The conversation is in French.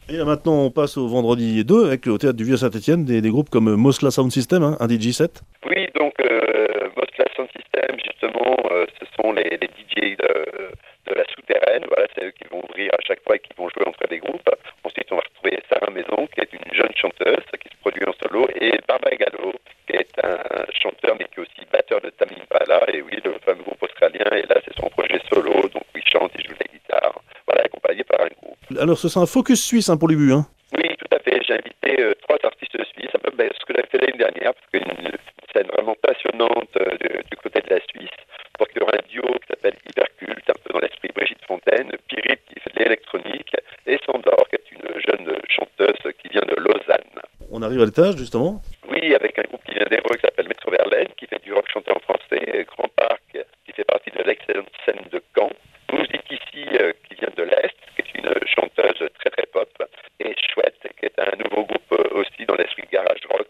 Et là, maintenant, on passe au vendredi 2 avec au théâtre du Vieux-Saint-Étienne des groupes comme Mosla Sound System, hein, un DJ set. Oui, donc Mosla Sound System, justement, ce sont les DJ de la souterraine. Voilà, c'est eux qui vont ouvrir à chaque fois et qui vont jouer entre les groupes. Ensuite, on va retrouver Sarah Maison, qui est une jeune chanteuse qui se produit en solo, et Baba Gallo, qui est un chanteur, mais qui est aussi batteur de Tame Impala. Et oui, le fameux groupe australien. Et là, c'est son projet solo, donc il chante, il joue de la guitare. Voilà, accompagné par un groupe. Alors, ce sera un focus suisse hein, pour les buts. Hein. Oui, tout à fait. J'ai invité trois artistes suisses, un peu ce que j'avais fait l'année dernière, parce qu'une scène vraiment passionnante du côté de la Suisse. Donc il y aura un duo qui s'appelle Hyperculte, un peu dans l'esprit Brigitte Fontaine, Pirit qui fait de l'électronique, et Sandor qui est une jeune chanteuse qui vient de Lausanne. On arrive à l'étage, justement. Oui, avec un groupe qui vient d'Hérault qui s'appelle Métro Verlaine, qui fait du rock chanté en français, et Grand Parc qui fait partie de l'excellente scène de Caen. Musique ici qui vient de l'Est, qui est une chanteuse très très pop, et Chouette, qui est un nouveau groupe aussi dans l'esprit garage rock,